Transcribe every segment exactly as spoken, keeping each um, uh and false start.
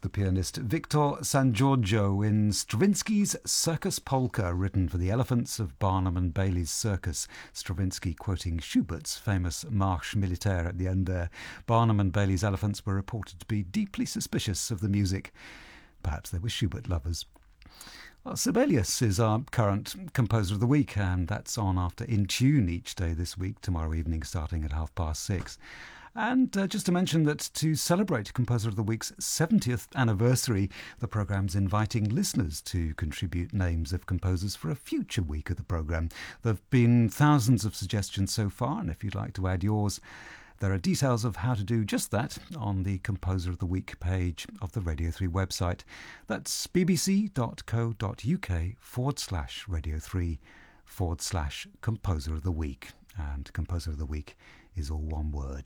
the pianist Victor San Giorgio in Stravinsky's Circus Polka, written for the elephants of Barnum and Bailey's Circus. Stravinsky quoting Schubert's famous Marche Militaire at the end there. Barnum and Bailey's elephants were reported to be deeply suspicious of the music. Perhaps they were Schubert lovers. Well, Sibelius is our current Composer of the Week, and that's on after In Tune each day this week, tomorrow evening starting at half past six. And uh, just to mention that to celebrate Composer of the Week's seventieth anniversary, the programme's inviting listeners to contribute names of composers for a future week of the programme. There have been thousands of suggestions so far, and if you'd like to add yours, there are details of how to do just that on the Composer of the Week page of the Radio three website. That's bbc.co.uk forward slash Radio 3 forward slash Composer of the Week. And Composer of the Week is all one word.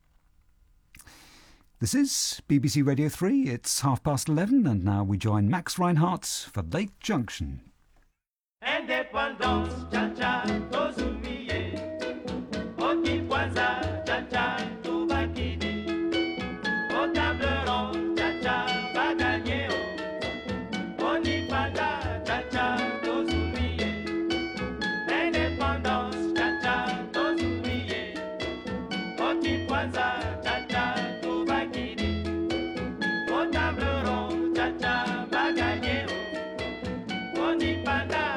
This is B B C Radio three. It's half past eleven, and now we join Max Reinhardt for Lake Junction. Indépendance, cha-cha, tous oubliés. Oti Kwanza, cha-cha, tout va quitter. Au table ronde, cha-cha, va gagner. On y panda, cha-cha, tous oubliés. Indépendance, cha-cha, tous oubliés. Oti Kwanza, cha-cha, tout va quitter. Au table ronde, cha-cha, va gagner. On y panda.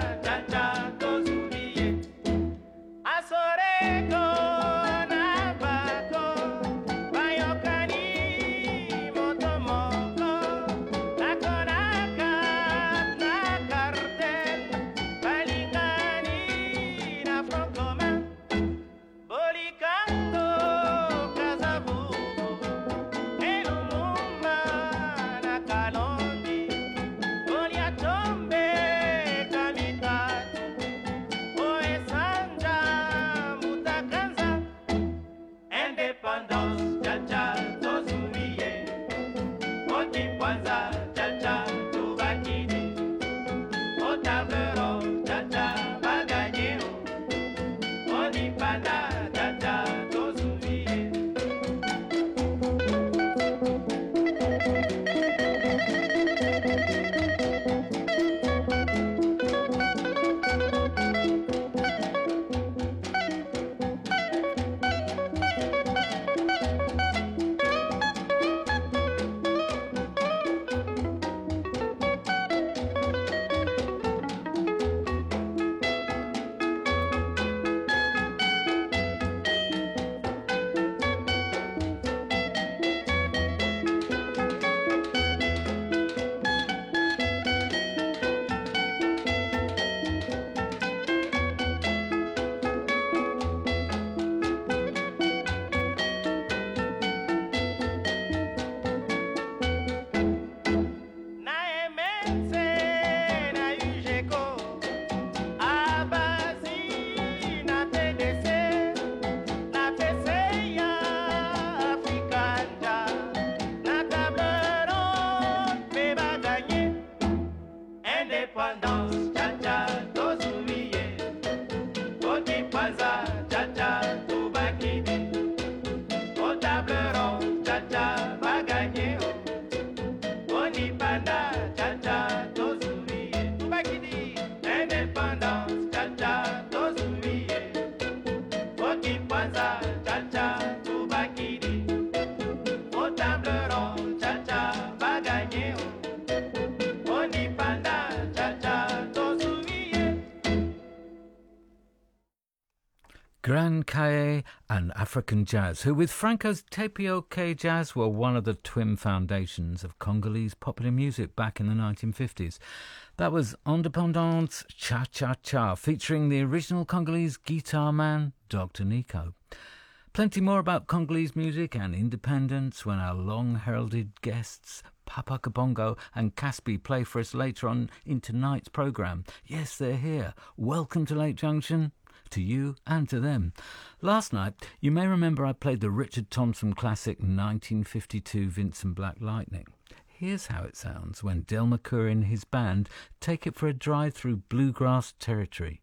Grand Kaye and African Jazz, who with Franco's Tapioca Jazz were one of the twin foundations of Congolese popular music back in the nineteen fifties. That was Indépendance Cha Cha Cha, featuring the original Congolese guitar man, Doctor Nico. Plenty more about Congolese music and independence when our long-heralded guests Papa Kabongo and Caspi play for us later on in tonight's programme. Yes, they're here. Welcome to Lake Junction. To you and to them. Last night, you may remember I played the Richard Thompson classic nineteen fifty-two Vincent Black Lightning. Here's how it sounds when Del McClure and his band take it for a drive through bluegrass territory.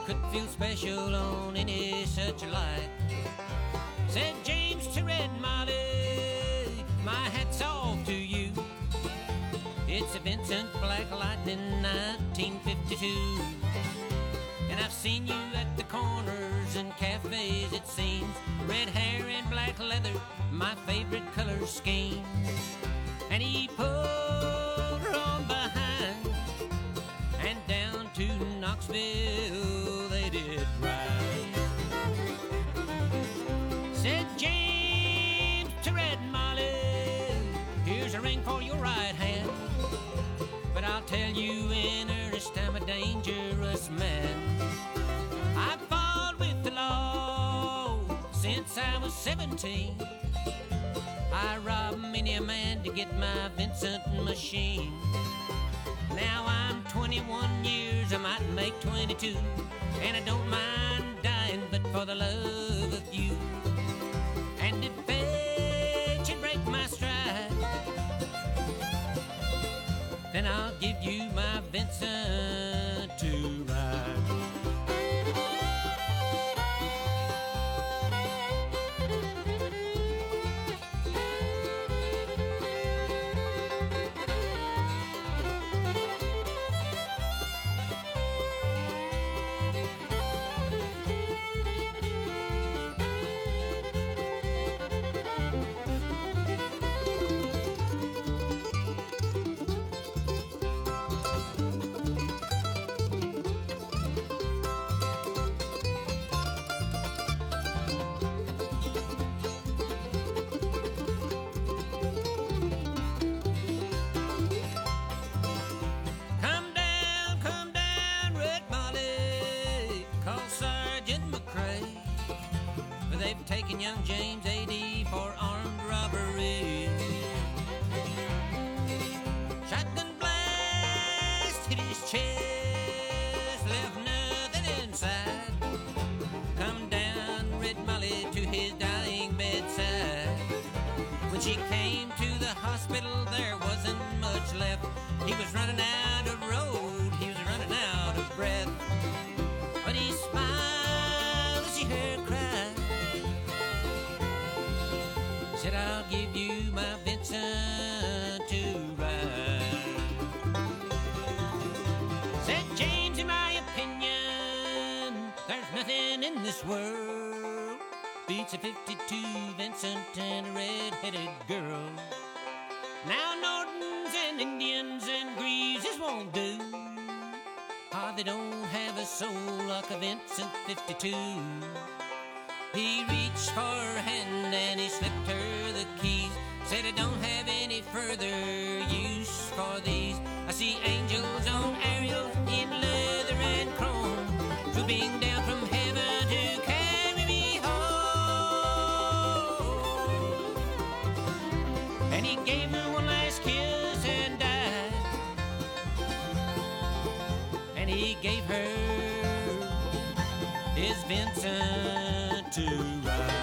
could feel special on any such a light. Said James to Red Molly, my hat's off to you. It's a Vincent Black Lightning nineteen fifty-two. And I've seen you at the corners and cafes, it seems. Red hair and black leather, my favorite color scheme. And he pulled her on behind, and down to Knoxville they did ride. Said James to Red Molly, here's a ring for your right hand, but I'll tell you in earnest I'm a dangerous man. I've fought with the law since I was seventeen. I robbed many a man to get my Vincent machine. Now I'm twenty-one years, I might make twenty-two, and I don't mind dying but for the love of you. And if fate should break my stride, then I'll give you my Vincent to ride. Taking young James A D for armed robbery. Shotgun blast hit his chest, left nothing inside. Come down Red Molly to his dying bedside. When she came to the hospital, there wasn't much left. He was running out of road, he was running out of breath. But he smiled as he heard her cry. Said I'll give you my Vincent to ride. Said James, in my opinion, there's nothing in this world beats a fifty-two Vincent and a red-headed girl. Now Nortons and Indians and Greases won't do. Ah, they don't have a soul like a Vincent fifty-two. He reached for her hand and he slipped her the keys. Said I don't have any further use for these. I see angels on Ariel in leather and chrome, swooping down from heaven to carry me home. And he gave her one last kiss and died. And he gave her his Vincent to ride.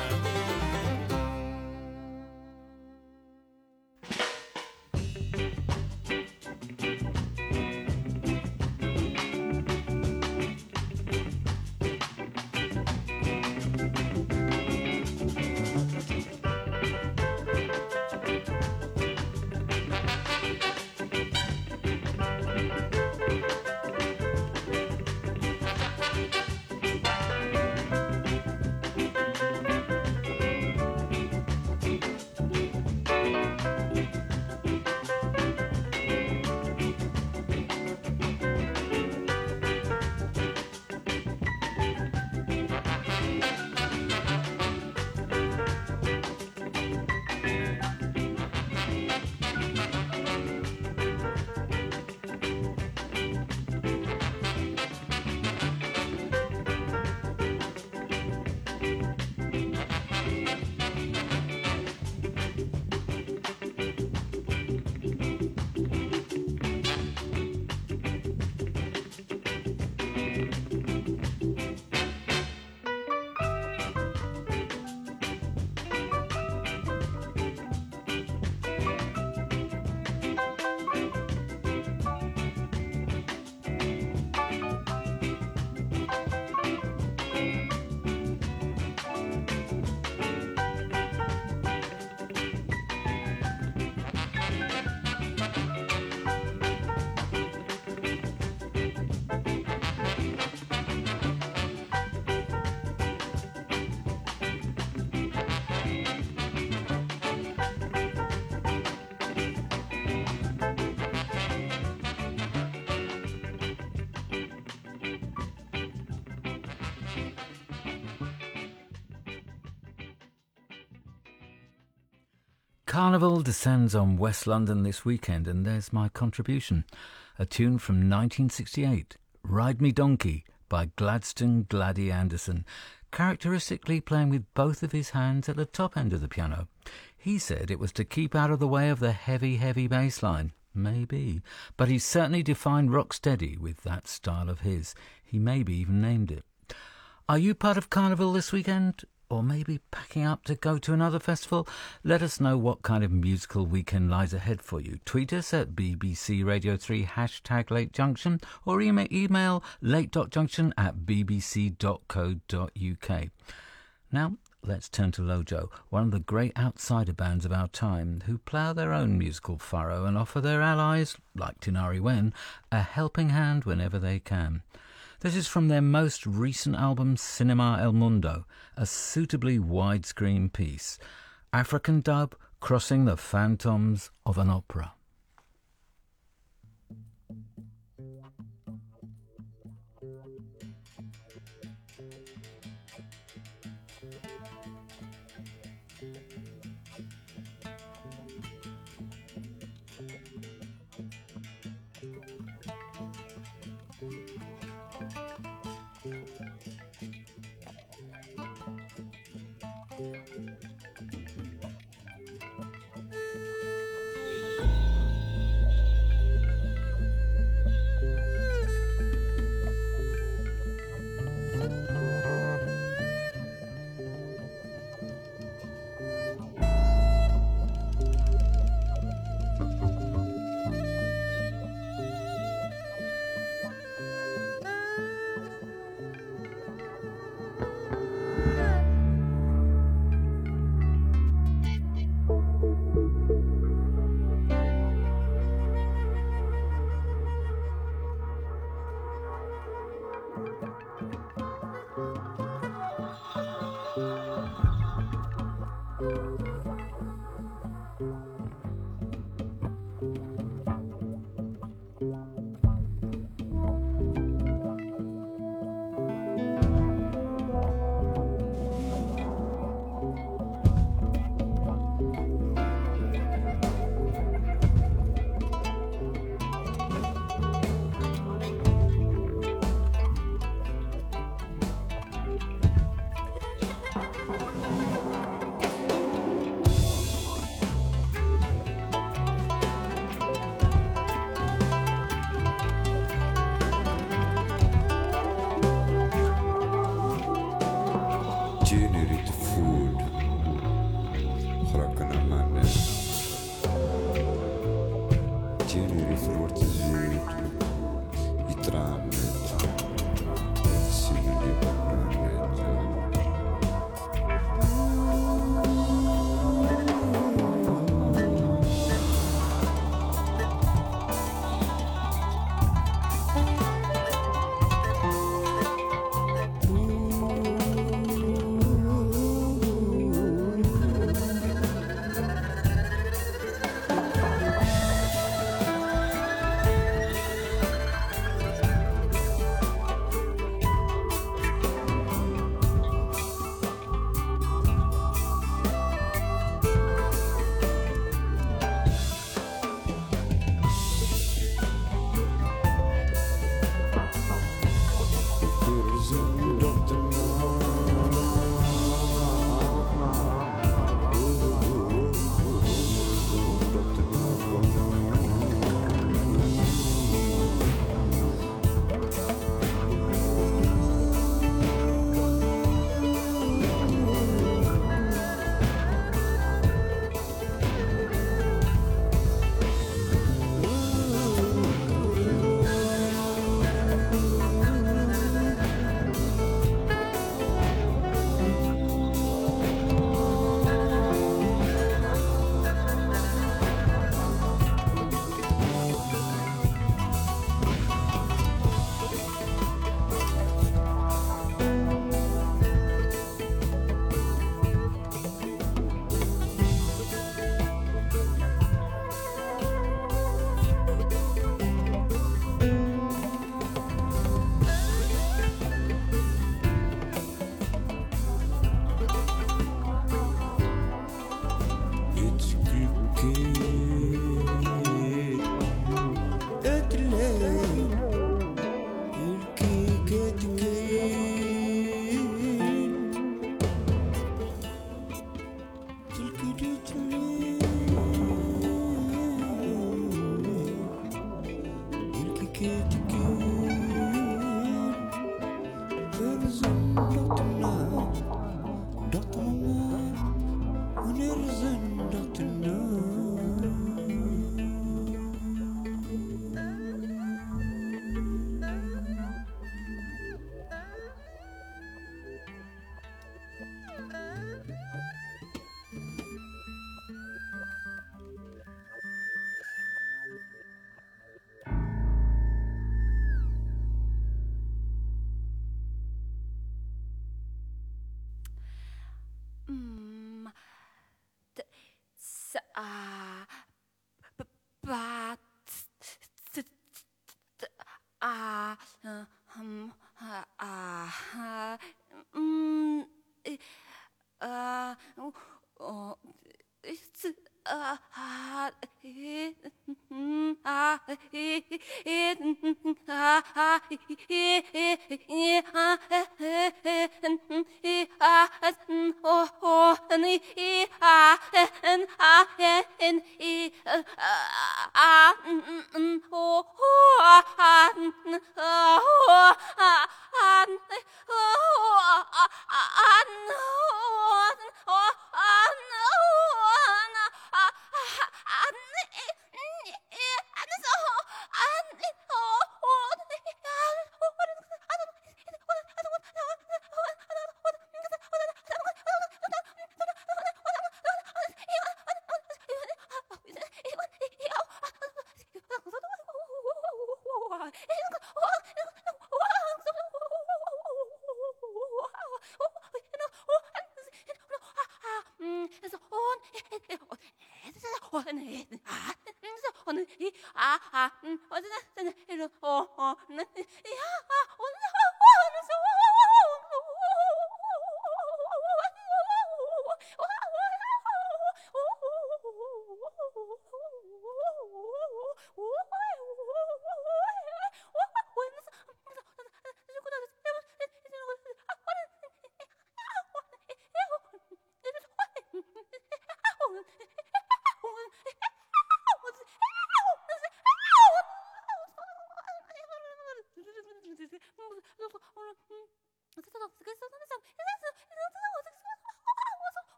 Carnival descends on West London this weekend, and there's my contribution. A tune from nineteen sixty-eight, Ride Me Donkey, by Gladstone Gladdy Anderson, characteristically playing with both of his hands at the top end of the piano. He said it was to keep out of the way of the heavy, heavy bass line. Maybe. But he certainly defined rocksteady with that style of his. He maybe even named it. Are you part of Carnival this weekend? Or maybe packing up to go to another festival? Let us know what kind of musical weekend lies ahead for you. Tweet us at B B C Radio three hashtag Late Junction, or email, email late.junction at b b c dot co dot u k. Now, let's turn to Lojo, one of the great outsider bands of our time, who plough their own musical furrow and offer their allies, like Tinari Wen, a helping hand whenever they can. This is from their most recent album, Cinema El Mundo, a suitably widescreen piece. African dub crossing the phantoms of an opera.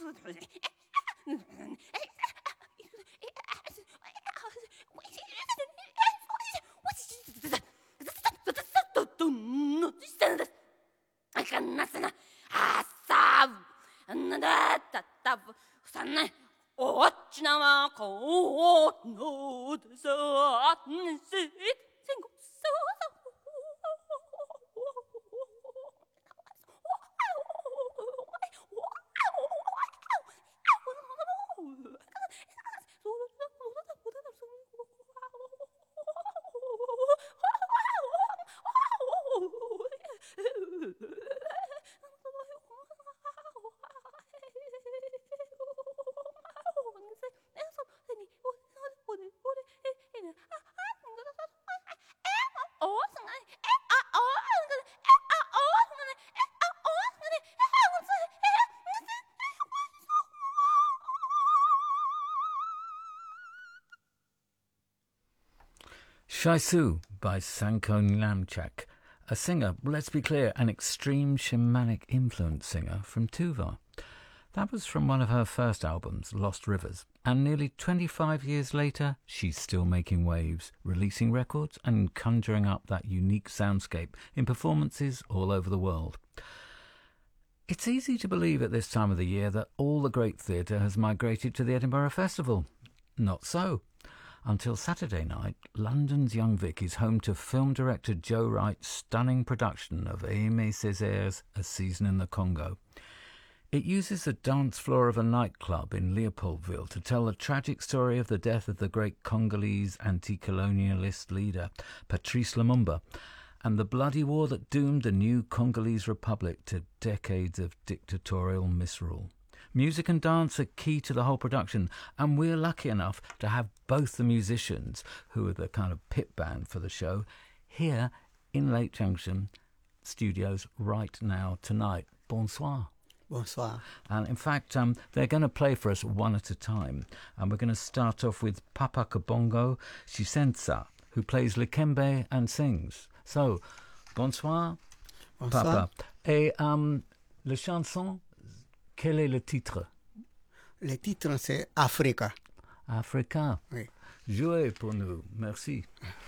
Shai Tzu by Sanko Nylamchuk, a singer, let's be clear, an extreme shamanic influence singer from Tuva. That was from one of her first albums, Lost Rivers, and nearly twenty-five years later, she's still making waves, releasing records and conjuring up that unique soundscape in performances all over the world. It's easy to believe at this time of the year that all the great theatre has migrated to the Edinburgh Festival. Not so. Until Saturday night, London's Young Vic is home to film director Joe Wright's stunning production of Aimé Césaire's A Season in the Congo. It uses the dance floor of a nightclub in Leopoldville to tell the tragic story of the death of the great Congolese anti-colonialist leader, Patrice Lumumba, and the bloody war that doomed the new Congolese Republic to decades of dictatorial misrule. Music and dance are key to the whole production, and we're lucky enough to have both the musicians, who are the kind of pit band for the show, here in Lake Junction studios right now tonight. Bonsoir. Bonsoir. And in fact, um, they're going to play for us one at a time. And we're going to start off with Papa Kabongo Shisensa, who plays Likembe and sings. So, bonsoir, Bonsoir. Papa. Et um, la chanson, quel est le titre? Le titre, c'est Africa. Africa. Oui. Jouez pour nous. Merci.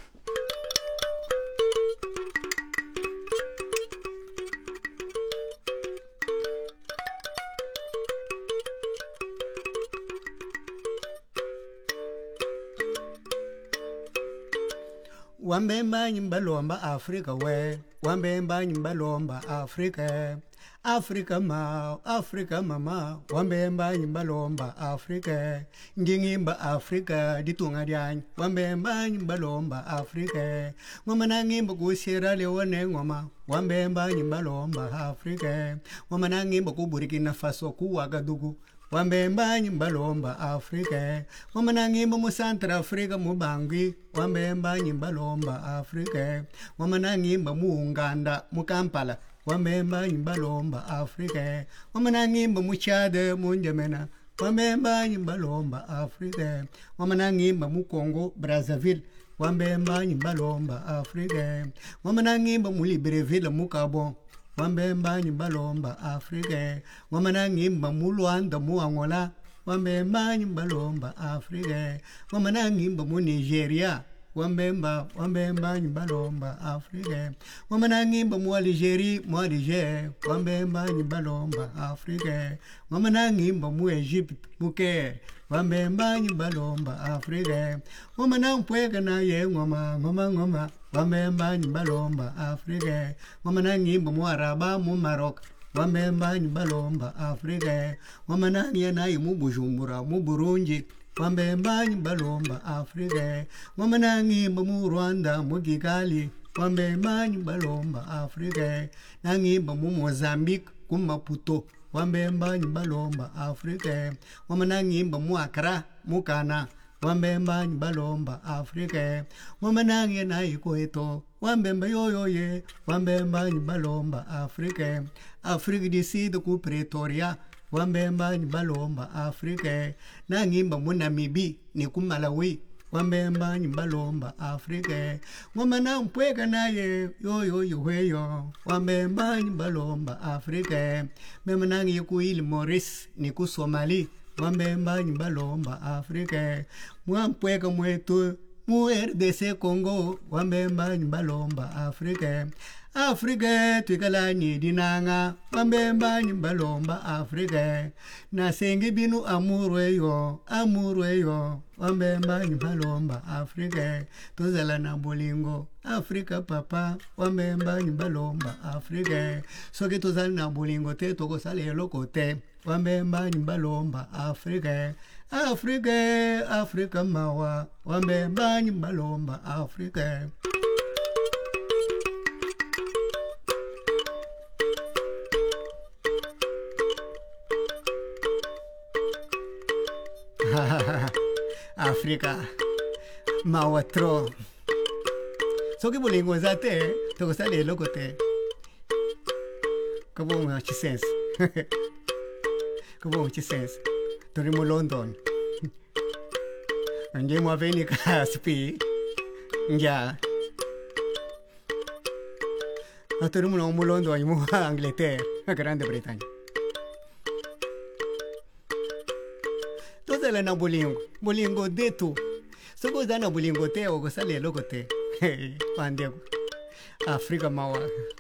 Wambemba nyimbalomba Africa we, wambemba nyimbalomba Africa. Africa ma, Africa mama, wambemba nyimbalomba Africa. Ngingimba Africa ditunga dyany, wambemba nyimbalomba Africa. Ngoma nangimba ku Sierra Leone ngoma, wambemba nyimbalomba Africa. Ngoma nangimba ku Burkina Faso ku Ouagadougou, wambemba nyimbalomba Africa. Ngoma nangimba mu Central Africa mu Bangui, wambemba nyimbalomba Africa. Ngoma nangimba mu Uganda mu Kampala, wambemba nyimbalomba Africa. Ngoma nangimba mu Chad mu N'Djamena, wambemba nyimbalomba Africa. Ngoma nangimba mu Congo Brazzaville, wambemba nyimbalomba Africa. Ngoma nangimba mu Libreville mu Gabon, wambemba nyimbalomba Africa. Ngoma nangimba mu Luanda mu Angola, wambemba nyimbalomba Africa. Ngoma nangimba mu Nigeria, wambemba wambemba nyimbalomba Africa. Ngoma nangimba mu Algeria mu Alger, wambemba nyimbalomba Africa. Ngoma nangimba mu Egypt mu Caire, wambemba nyimbalomba Africa. Ngoma nampweka na ye ngoma ngoma ngoma, wambemba nyimbalomba Africa. Ngoma nangimba mu Araba mu Maroc, wambemba nyimbalomba Africa. Ngoma nangiye nayi mu Bujumbura mu Burundi, wambemba nyimbalomba Africa. Ngoma nangimba mu Rwanda mu Kigali, wambemba nyimbalomba Africa. Nangimba mu Mozambique ku Maputo, wambemba nyimbalomba Africa. Ngoma nangimba mu Accra mu Ghana, wambemba nyimbalomba Africa. Ngoma nangiye nayi Soweto, wambemba yoyoye, wambemba nyimbalomba Africa. Africa du Sud ku Pretoria, wambemba nyimbalomba Africa. Nangimba mu Namibia ni ku Malawi, wambemba nyimbalomba Afrika ngoma na mpweka naye yo yo yo yo wambemba nyimbalomba Afrika mema nangi yukuili Morris ni ku Somali wambemba nyimbalomba Afrika mwampweka mwetu mu R D C Congo wambemba nyimbalomba Afrika Afrika twikalani dinanga wambemba nyimbalomba Afrika na sengi binu amurweyo amurweyo wambemba nyimbalomba Afrika tozala na bolingo Afrika papa wambemba nyimbalomba Afrika soki tozala na bolingo te tokosala eloko te wambemba nyimbalomba Afrika Afrika Afrika mawa wambemba nyimbalomba Afrika Afrika mawa tro soki bolingo eza te tokosala eloko te kabongo chisense kabongo chisense tori mu London nge mwaveni ka spi ngya atori mu mu London mu Angleterre Grande Bretagne tozala na bolingo bolingo detu soko oza na bolingo te okosala eloko te pandeko Afrika mawa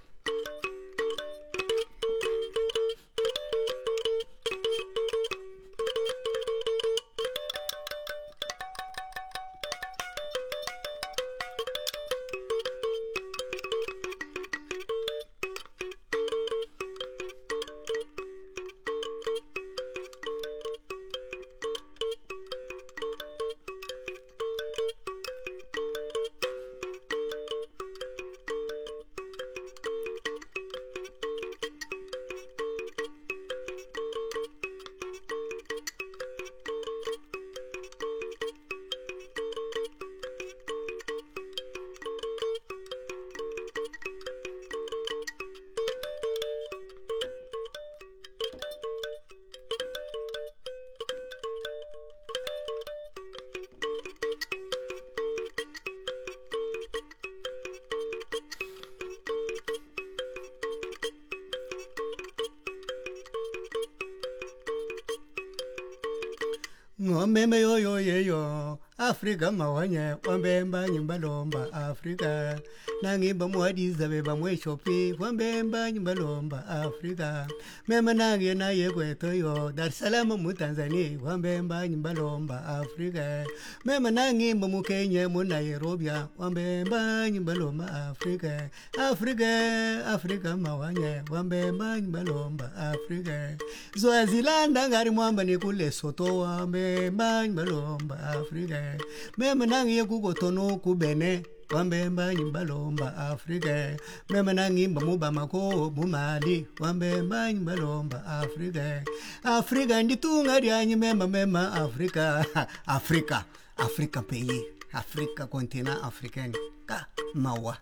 ngomeme yo yo ye yo Afrika mawanya wambemba nyimbalomba Afrika nangimba mwadiza beba mweshopi wambemba nyimbalomba Afrika mema nangi na yekweto yo Dar es Salaam mu Tanzania wambemba nyimbalomba Afrika mema nangi mu Kenya mu Nairobi wambemba nyimbalomba Afrika Afrika Afrika mawanya wambemba nyimbalomba Afrika Swaziland ngari mwamba ni kule Soto wambemba nyimbalomba Afrika mema nangi yekukotono kubene wambemba nyimbalomba Afrika mema nangi mu Bamako mu Mali wambemba nyimbalomba Afrika Afrika nditunga ryanyi mema mema Afrika Afrika Afrika pays Afrika continent africain ka mawa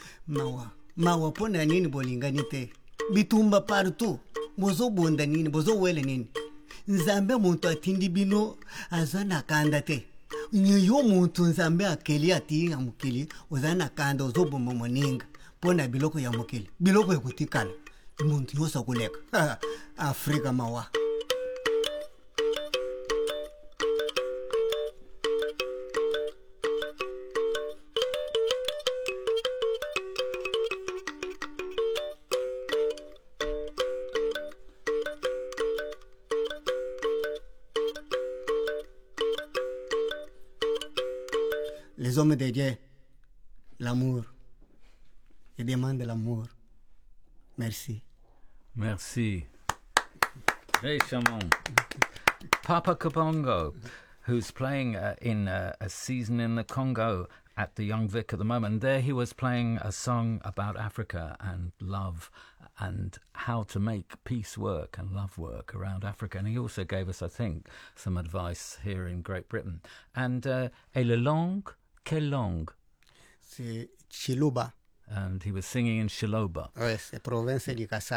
mawa mawa pona nini bolinganite bitumba partout bozo bonda nini bozo wele nini nzambe muntu atindi bino azana kanda te nyo muntu nzambe akeli ati amukeli ozana kanda ozobomba moninga pona biloko ya mukeli biloko ekutikala muntu yosa kuleka Afrika mawa les hommes de Dieu, l'amour. Ils demandent l'amour. Merci. Merci. Very charmant. Papa Kabongo, who's playing uh, in uh, a season in the Congo at the Young Vic at the moment. And there he was playing a song about Africa and love and how to make peace work and love work around Africa. And he also gave us, I think, some advice here in Great Britain. And uh, et le langue, quelle langue? C'est Chiluba. And he was singing in Shiloba. Oui, c'est province du Kasaï.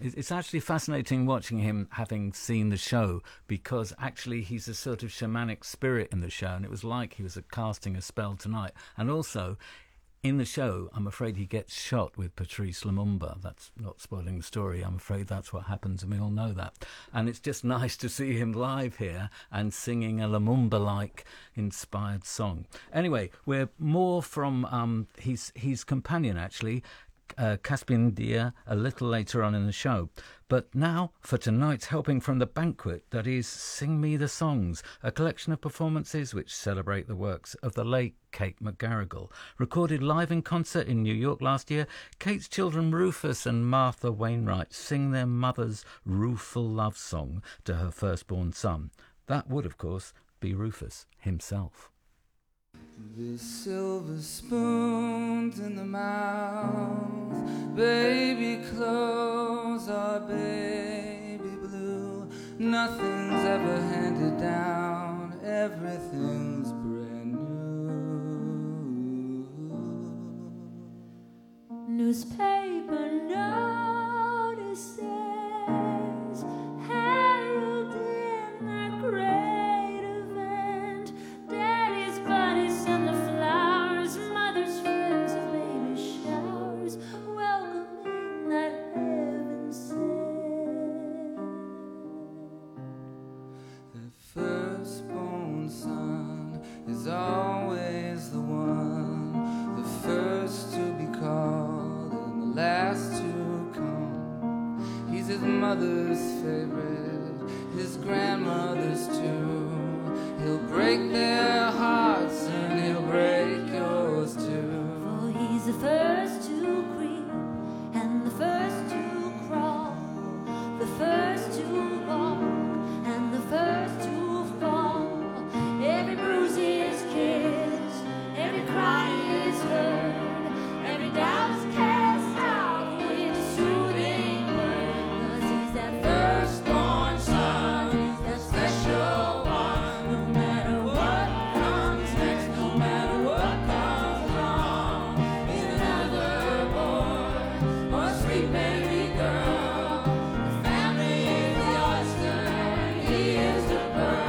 It- It's actually fascinating watching him, having seen the show, because actually he's a sort of shamanic spirit in the show, and it was like he was a casting a spell tonight. And also, in the show, I'm afraid he gets shot with Patrice Lumumba. That's not spoiling the story. I'm afraid that's what happens, and we all know that. And it's just nice to see him live here and singing a Lumumba-like inspired song. Anyway, we're more from um, his, his companion, actually, uh, Caspian Dia, a little later on in the show. But now for tonight's helping from the banquet, that is Sing Me the Songs, a collection of performances which celebrate the works of the late Kate McGarrigle. Recorded live in concert in New York last year, Kate's children Rufus and Martha Wainwright sing their mother's rueful love song to her firstborn son. That would, of course, be Rufus himself. The silver spoons in the mouth, baby clothes are baby blue. Nothing's ever handed down, everything's brand new. Newspaper notices heralding that great event. Daddy's buddies and the flowers, mother's friends and baby showers, welcoming that heaven sent. The firstborn son is always the one, the first to be called and the last to come. He's his mother's favorite, his grandmother's too. He'll break their hearts and he'll break yours too. For he's the first to creep and the first to crawl, the first to walk and the first to fall. Every bruise is kissed, every cry is heard, every doubt is cast out with a soothing word. 'Cause he's that firstborn son, he's that special one. No matter what comes next, no matter what comes wrong, he's another boy or a sweet baby girl. The family is the oyster, and he is the pearl.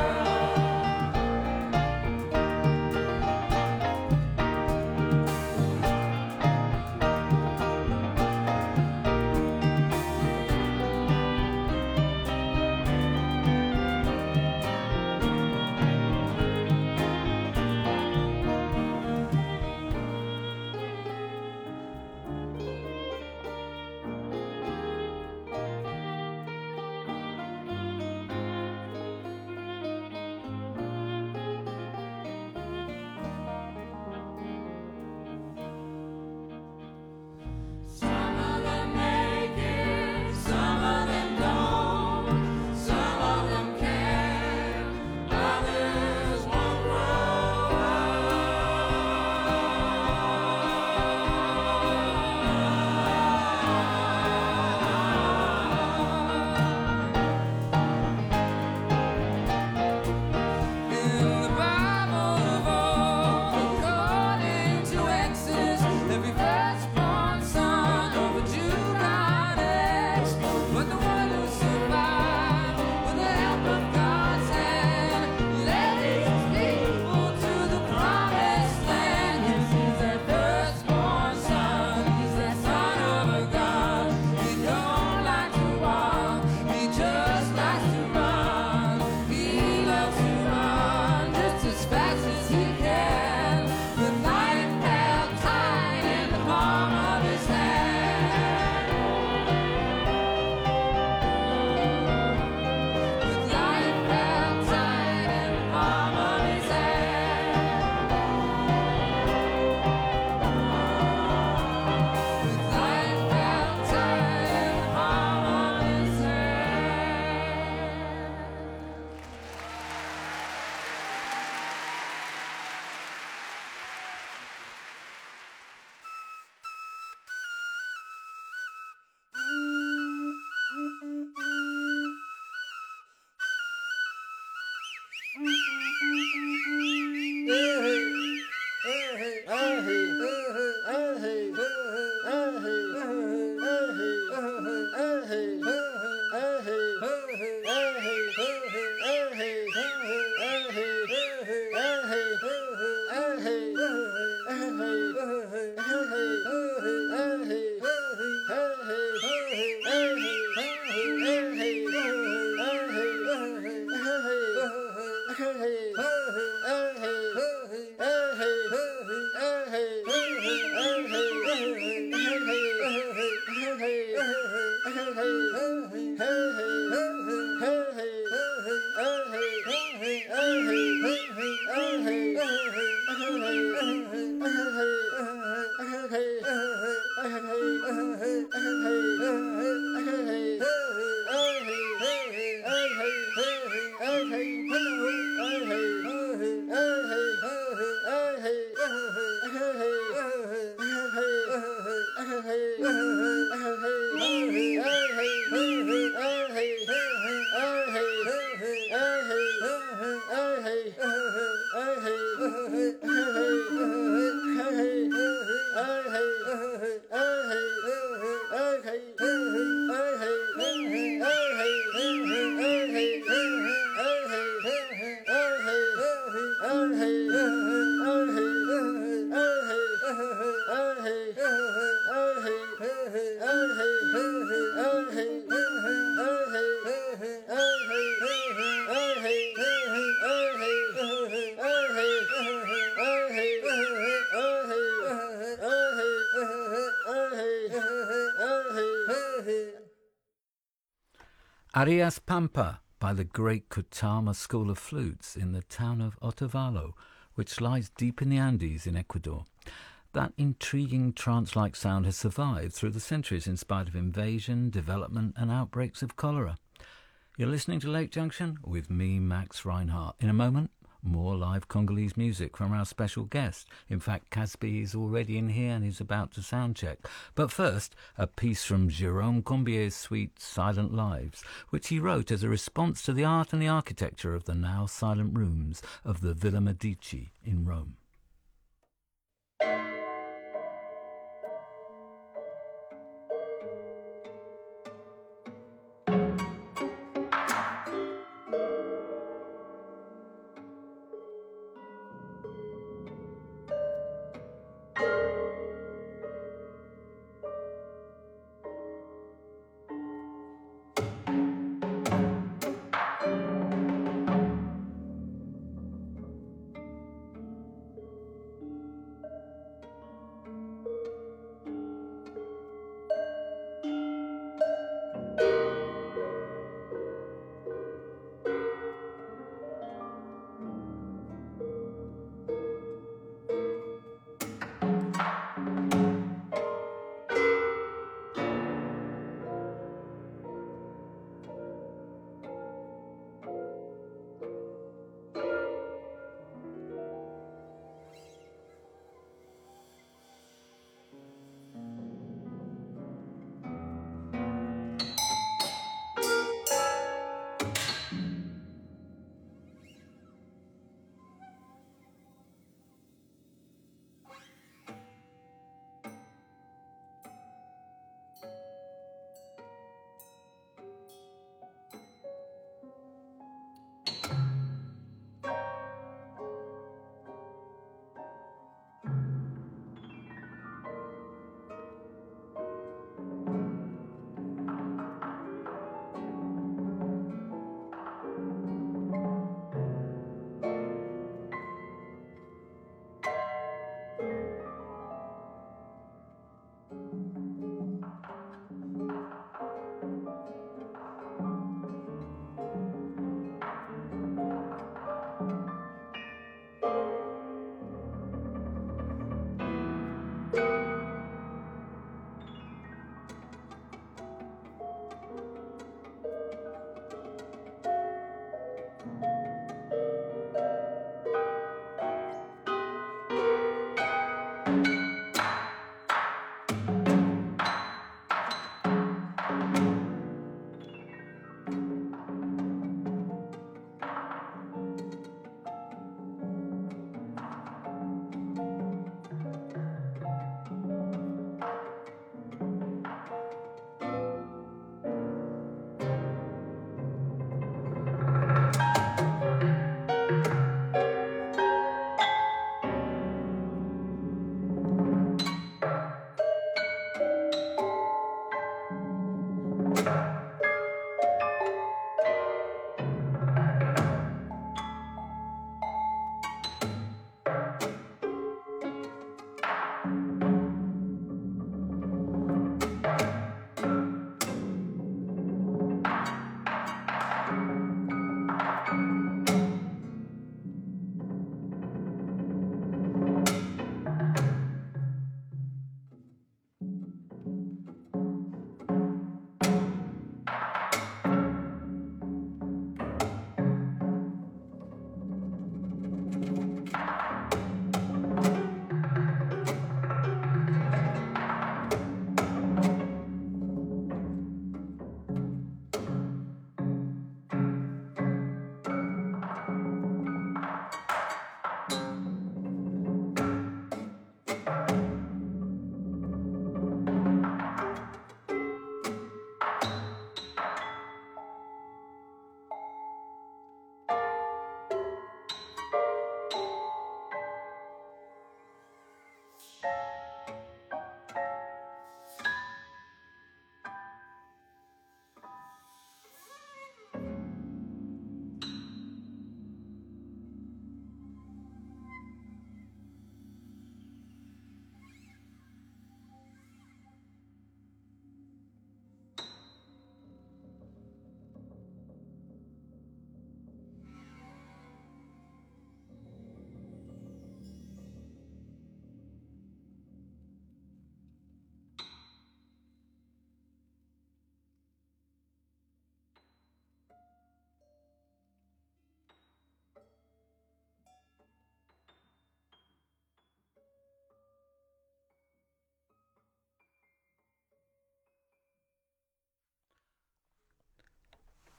Arias Pampa by the great Kutama School of Flutes in the town of Otavalo, which lies deep in the Andes in Ecuador. That intriguing trance-like sound has survived through the centuries in spite of invasion, development and outbreaks of cholera. You're listening to Lake Junction with me, Max Reinhardt. In a moment, more live Congolese music from our special guest. In fact, Casby is already in here and is about to sound check. But first, a piece from Jérôme Combier's suite Silent Lives, which he wrote as a response to the art and the architecture of the now silent rooms of the Villa Medici in Rome.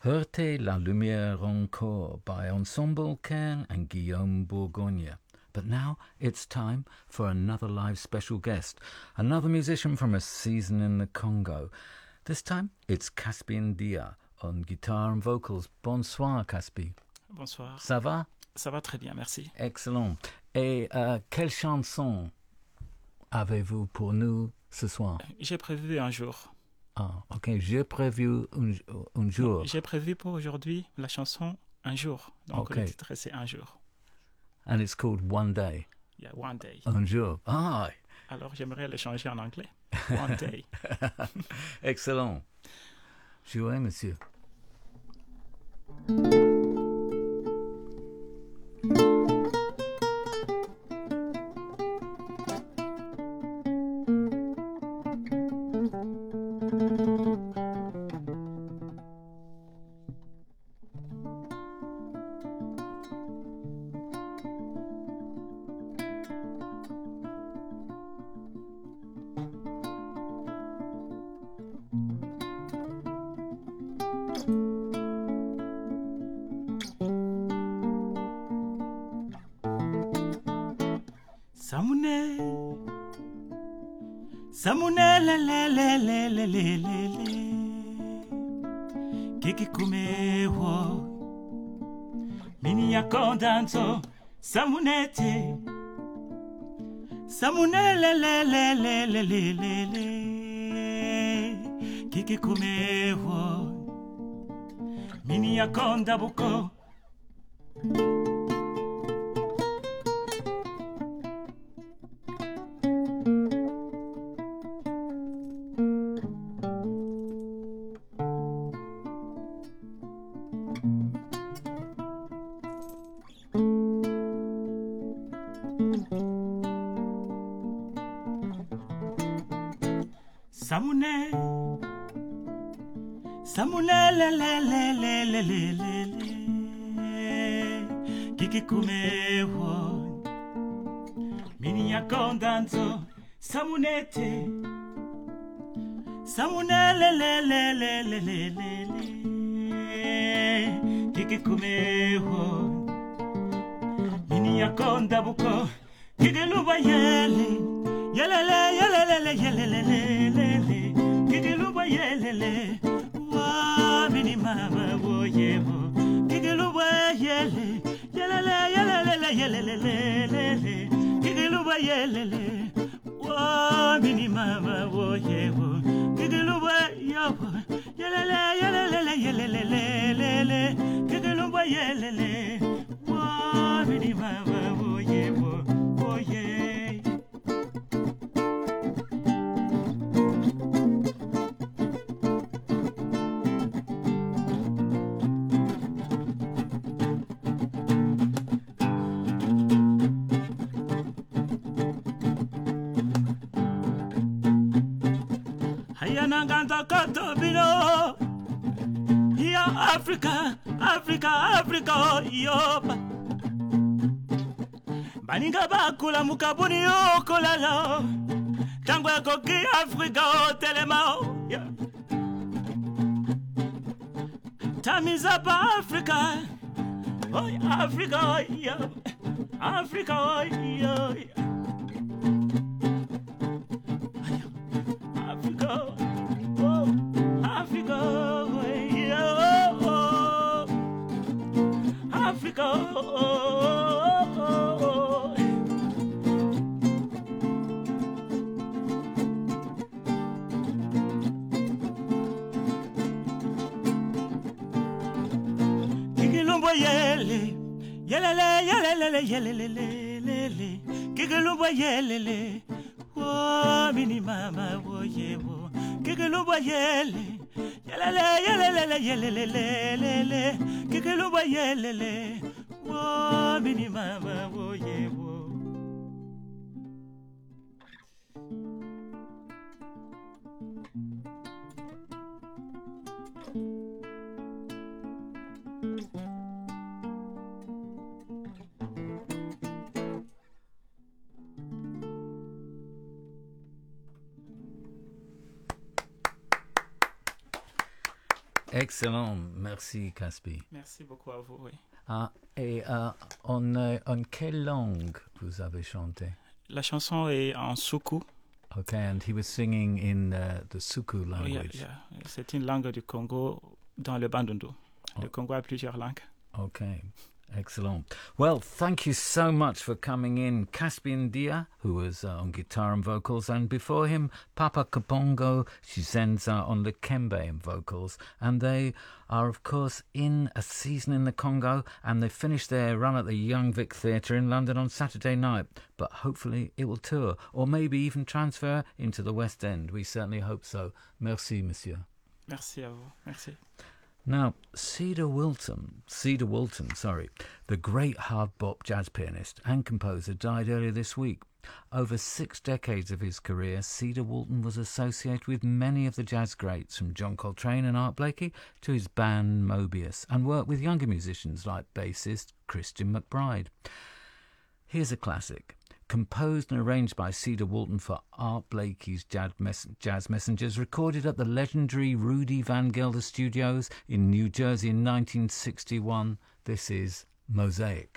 Heurtez la lumière encore by Ensemble Cairn and Guillaume Bourgogne. But now it's time for another live special guest, another musician from a season in the Congo. This time it's Caspian Dia on guitar and vocals. Bonsoir, Caspi. Bonsoir. Ça va? Ça va très bien, merci. Excellent. Et euh, quelle chanson avez-vous pour nous ce soir? J'ai prévu un jour. Ah, ok. J'ai prévu un, un jour. J'ai prévu pour aujourd'hui la chanson Un jour. Donc Ok. le titre c'est Un jour. And it's called One Day. Yeah, One Day. Un jour. Ah, Alors j'aimerais le changer en anglais. One Day. excellent. Jouez, monsieur. Samune, Samune le le le le le le le le, Kiki kume wo, Mini ya kondanzo, Samunete, Samune le le le le le le le le, Kiki kume wo, Mini ya kondabuko. Samune, Samune le le le le le le le le, Kiki kume wo, Mini ya kondanzo, Samunete, Samune le le le le le le le le, Kiki kume wo, Mini ya kondabuko, Kiki luba yele. Yelele, yelele, yelele, yelele, Kigiluba yelele, wa mini mama wo yewo, Kigiluba yele, yelele, yelele, yelele, yelele, Kigiluba yelele, wa mini mama wo yewo, Kigiluba yawo, yelele, yelele, yelele, yelele, Kigiluba yelele, wa mini mama wo yewo, wo ye. Naganta katobino, ya Africa, Africa, Africa, yoba. Baninga bakula mukabuni yokolala, tangwe koki Africa telema, yeah. Tamiza ba Africa, oh Africa, yeah. Africa, yeah. Africa. Africa, yeah, oh, Africa, oh, oh, oh. Kigilumbo yele, yelele, yelele, yelele, yelele, Kigilumbo yelele, oh, mini mama, oh, yeah, oh, Kigilumbo yele. Yelele, yelele, yelele, yelele, Kikiluba yelele, wo mini mama wo ye wo. Excellent, merci Caspi. Merci beaucoup à vous, oui. Ah, et euh, en, euh, en quelle langue vous avez chanté? La chanson est en Soukou. Okay, and he was singing in uh, the Suku Oui, language. yeah, yeah. C'est une langue du Congo dans le Bandundu. Le Congo a plusieurs langues. Okay, excellent. Well, thank you so much for coming in. Caspian Dia, who was uh, on guitar and vocals, and before him, Papa Kapongo Shizenza on the kembe and vocals. And they are, of course, in a season in the Congo, and they finished their run at the Young Vic Theatre in London on Saturday night. But hopefully it will tour, or maybe even transfer into the West End. We certainly hope so. Merci, monsieur. Merci à vous. Merci. Now, Cedar Wilton, Cedar Walton, sorry, the great hard bop jazz pianist and composer, died earlier this week. Over six decades of his career, Cedar Walton was associated with many of the jazz greats, from John Coltrane and Art Blakey to his band Mobius, and worked with younger musicians like bassist Christian McBride. Here's a classic. Composed and arranged by Cedar Walton for Art Blakey's Jazz, Mess- Jazz Messengers, recorded at the legendary Rudy Van Gelder Studios in New Jersey in nineteen sixty-one. This is Mosaic.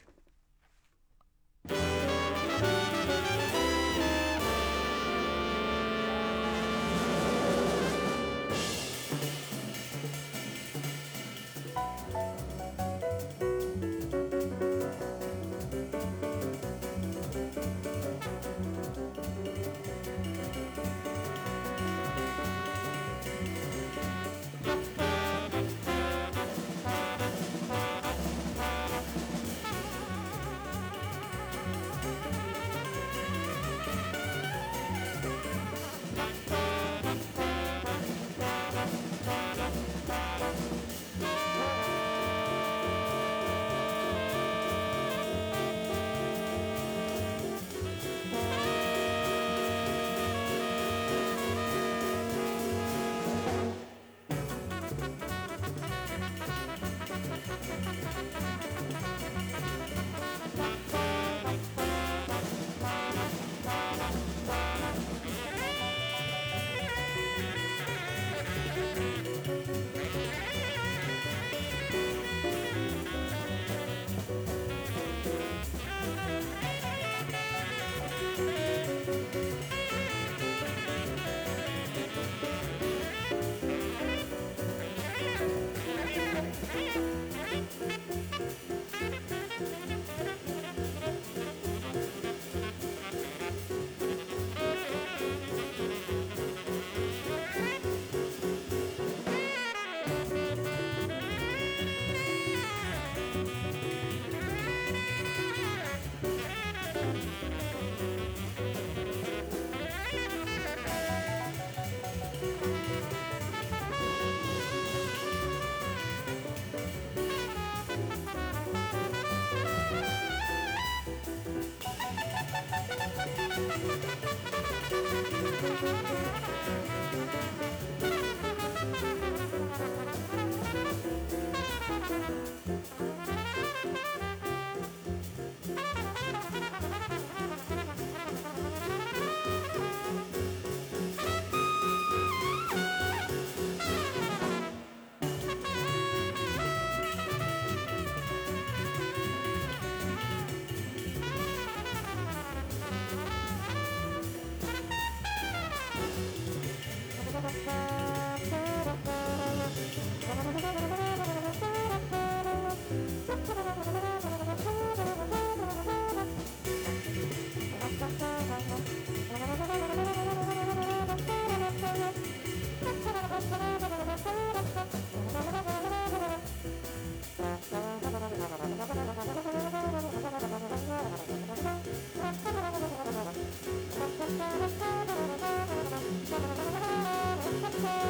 Thank you.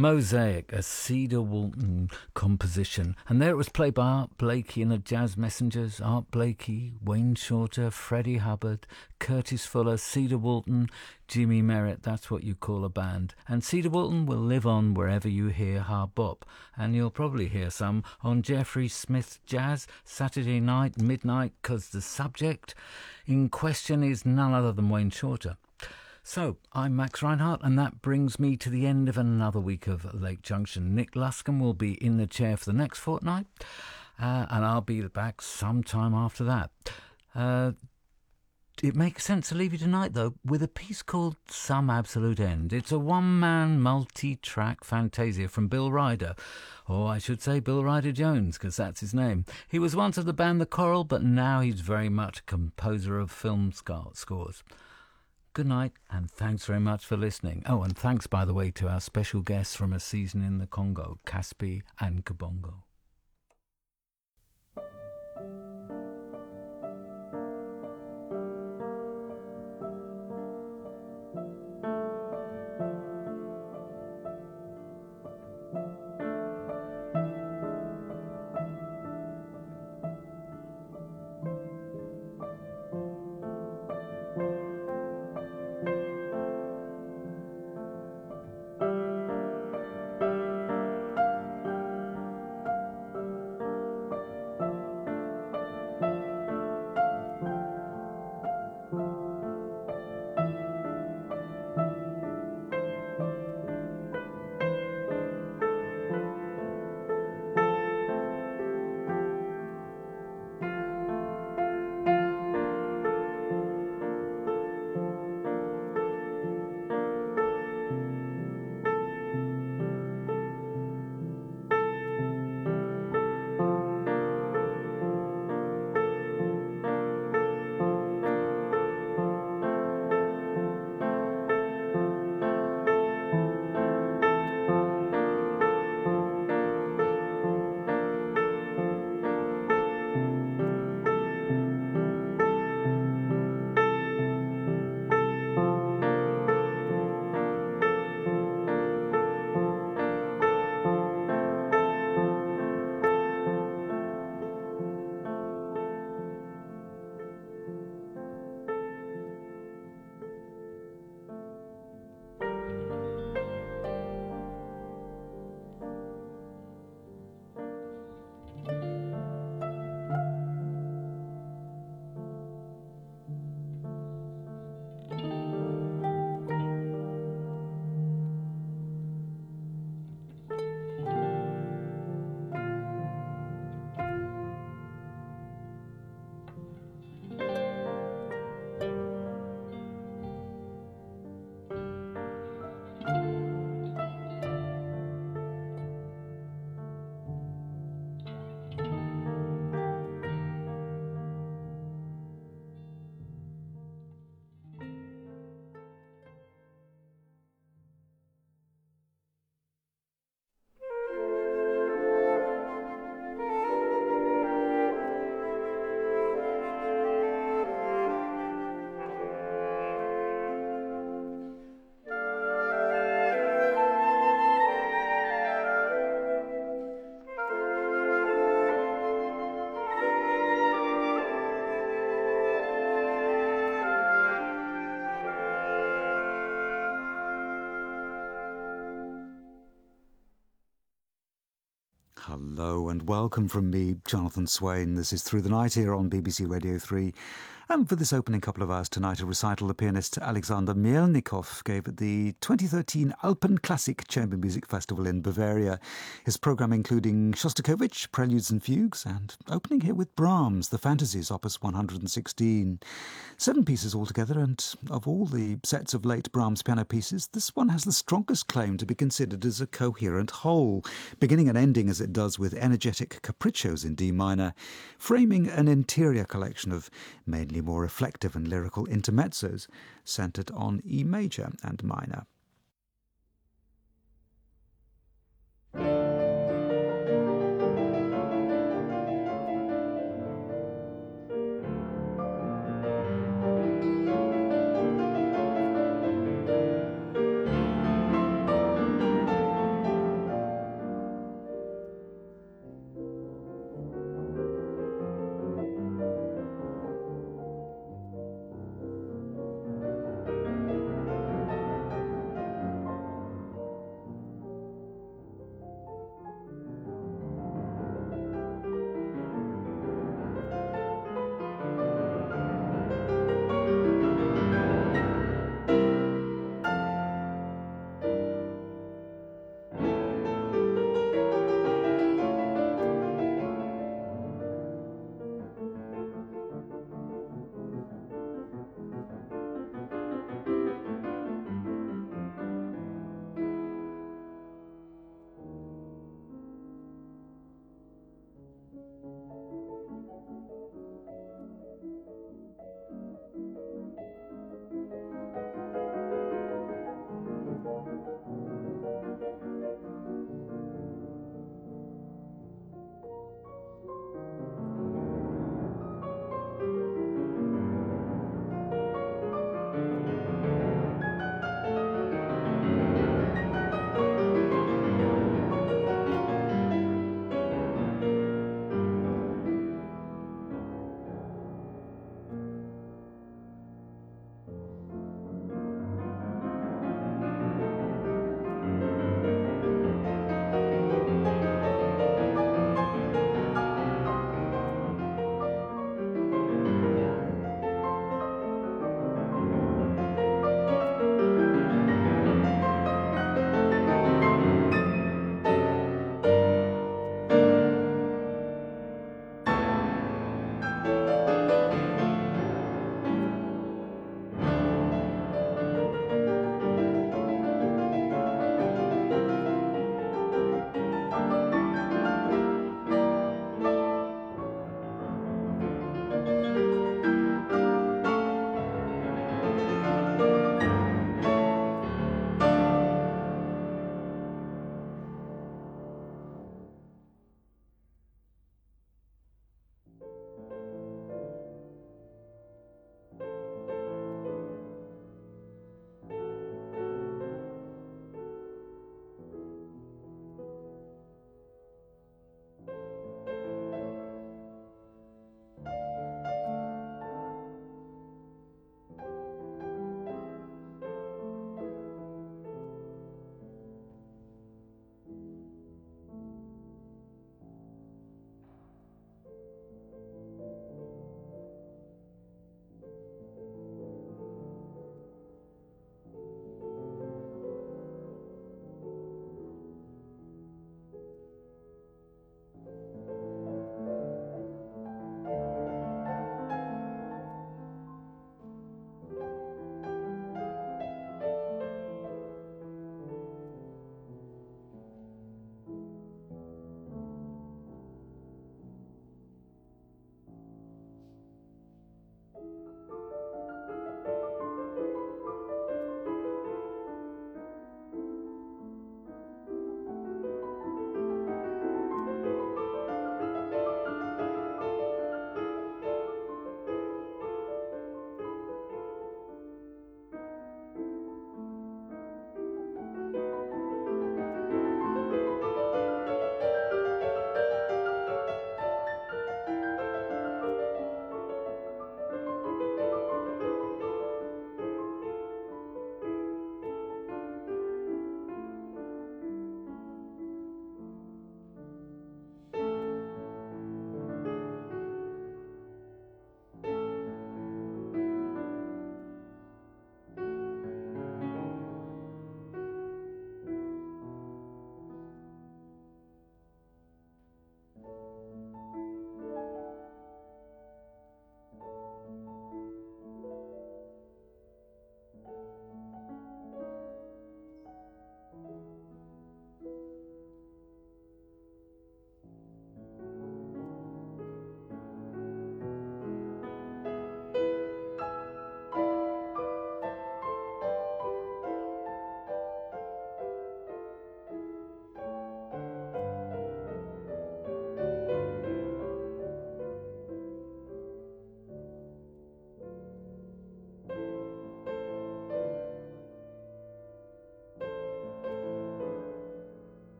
Mosaic, a Cedar Walton composition. And there it was played by Art Blakey and the Jazz Messengers. Art Blakey, Wayne Shorter, Freddie Hubbard, Curtis Fuller, Cedar Walton, Jimmy Merritt. That's what you call a band. And Cedar Walton will live on wherever you hear hard bop. And you'll probably hear some on Jeffrey Smith Jazz, Saturday night, midnight, because the subject in question is none other than Wayne Shorter. So, I'm Max Reinhardt, and that brings me to the end of another week of Lake Junction. Nick Luscombe will be in the chair for the next fortnight, uh, and I'll be back sometime after that. Uh, it makes sense to leave you tonight, though, with a piece called Some Absolute End. It's a one-man, multi-track fantasia from Bill Ryder, or I should say Bill Ryder Jones, because that's his name. He was once of the band The Coral, but now he's very much a composer of film sc- scores. Good night, and thanks very much for listening. Oh, and thanks, by the way, to our special guests from A Season in the Congo, Caspi and Kabongo. Hello and welcome from me, Jonathan Swain. This is Through the Night here on B B C Radio three. And for this opening couple of hours tonight, a recital the pianist Alexander Mielnikov gave at the twenty thirteen Alpenklassik Chamber Music Festival in Bavaria. His programme including Shostakovich, Preludes and Fugues, and opening here with Brahms, the Fantasies, Opus one hundred sixteen. Seven pieces altogether, and of all the sets of late Brahms piano pieces, this one has the strongest claim to be considered as a coherent whole, beginning and ending as it does with energetic capriccios in D minor, framing an interior collection of mainly more reflective and lyrical intermezzos centred on E major and minor.